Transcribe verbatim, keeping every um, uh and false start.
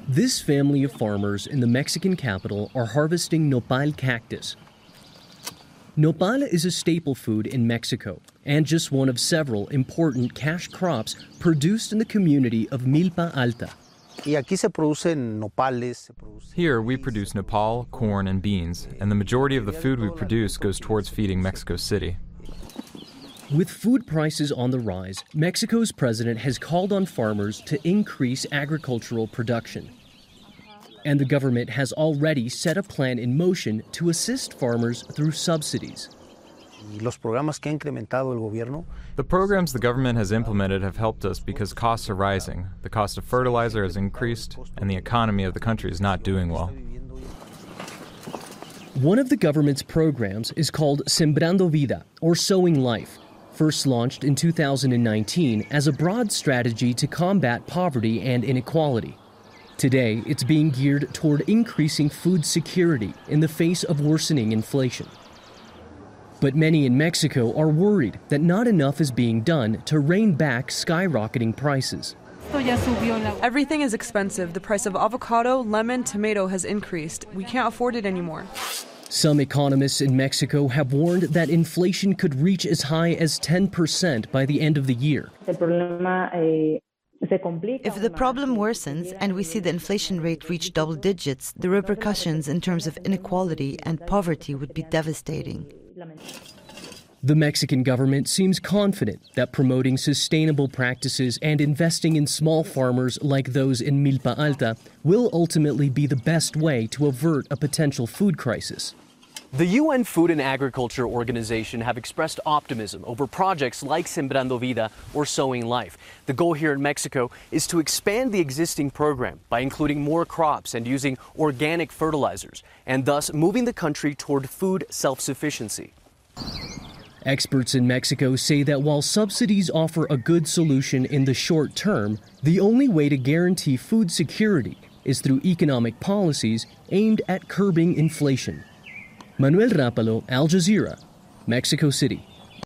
This family of farmers in the Mexican capital are harvesting nopal cactus. Nopal is a staple food in Mexico and just one of several important cash crops produced in the community of Milpa Alta. Here we produce nopal, corn, and beans, and the majority of the food we produce goes towards feeding Mexico City. With food prices on the rise, Mexico's president has called on farmers to increase agricultural production. And the government has already set a plan in motion to assist farmers through subsidies. The programs the government has implemented have helped us because costs are rising, the cost of fertilizer has increased, and the economy of the country is not doing well. One of the government's programs is called Sembrando Vida, or Sowing Life, first launched in two thousand nineteen as a broad strategy to combat poverty and inequality. Today, it's being geared toward increasing food security in the face of worsening inflation. But many in Mexico are worried that not enough is being done to rein back skyrocketing prices. Everything is expensive. The price of avocado, lemon, tomato has increased. We can't afford it anymore. Some economists in Mexico have warned that inflation could reach as high as ten percent by the end of the year. If the problem worsens and we see the inflation rate reach double digits, the repercussions in terms of inequality and poverty would be devastating. The Mexican government seems confident that promoting sustainable practices and investing in small farmers like those in Milpa Alta will ultimately be the best way to avert a potential food crisis. The U N Food and Agriculture Organization have expressed optimism over projects like Sembrando Vida or Sowing Life. The goal here in Mexico is to expand the existing program by including more crops and using organic fertilizers, and thus moving the country toward food self-sufficiency. Experts in Mexico say that while subsidies offer a good solution in the short term, the only way to guarantee food security is through economic policies aimed at curbing inflation. Manuel Rapalo, Al Jazeera, Mexico City.